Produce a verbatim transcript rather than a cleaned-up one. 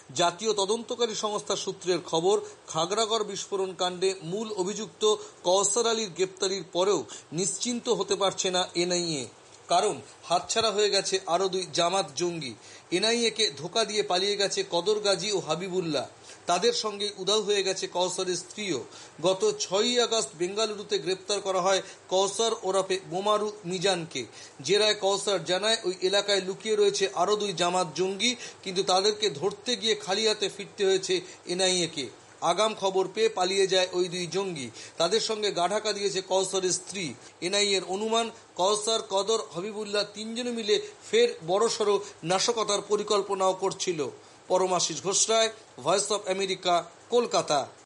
জাতীয় তদন্তকারী সংস্থা সূত্রের খবর, খাগড়াগড় বিস্ফোরণ কাণ্ডে মূল অভিযুক্ত কওসার আলীর গ্রেপ্তারির পরেও নিশ্চিন্ত হতে পারছে না এনআইএ। কারণ হাতছাড়া হয়ে গেছে আরও দুই জামাত জঙ্গি। এনআইএকে ধোঁকা দিয়ে পালিয়ে গেছে কদর গাজী ও হাবিবুল্লাহ। তাদের সঙ্গে উধাও হয়ে গেছে কওসারের স্ত্রীও। গত ছয়ই আগস্ট বেঙ্গালুরুতে গ্রেপ্তার করা হয় কওসার ওরফে বোমারু মিজানকে। জেরায় কওসার জানায় ওই এলাকায় লুকিয়ে রয়েছে আরও দুই জামাত জঙ্গি, কিন্তু তাদেরকে ধরতে গিয়ে খালি হাতে ফিরতে হয়েছে এনআইএকে। আগাম খবর পেয়ে পালিয়ে যায় ওই দুই জঙ্গি। তাদের সঙ্গে গাঢাকা দিয়েছে কওসারের স্ত্রী। এনআইএর অনুমান, কওসার, কদর, হাবিবুল্লাহ তিনজনে মিলে ফের বড়সড় নাশকতার পরিকল্পনাও করছিল। Paramashis Ghosh Roy, Voice of America, Kolkata.